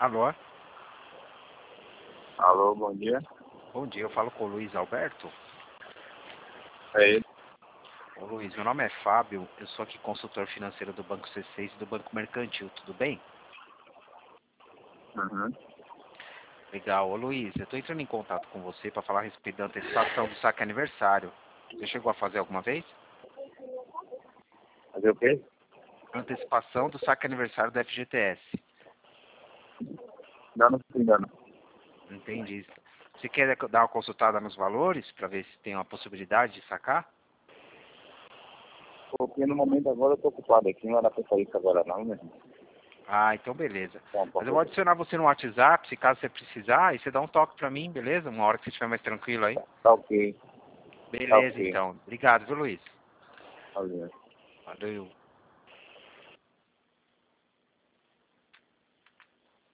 Alô? Alô, bom dia. Bom dia, eu falo com o Luiz Alberto. É ele? Ô Luiz, meu nome é Fábio, eu sou aqui consultor financeiro do Banco C6 e do Banco Mercantil, tudo bem? Uhum. Legal, ô Luiz, eu estou entrando em contato com você para falar a respeito da antecipação do saque aniversário. Você chegou a fazer alguma vez? Fazer o quê? Antecipação do saque aniversário da FGTS. Não, não estou engano. Entendi. Você quer dar uma consultada nos valores para ver se tem uma possibilidade de sacar? Porque no momento agora eu estou ocupado aqui, não vai dar pra fazer isso agora não, né? Ah, então beleza. Bom, Mas eu vou adicionar você no WhatsApp, se caso você precisar, e você dá um toque para mim, beleza? Uma hora que você estiver mais tranquilo aí. tá ok. Tá Beleza, ok. então. Obrigado, viu, Luiz? Valeu. Valeu.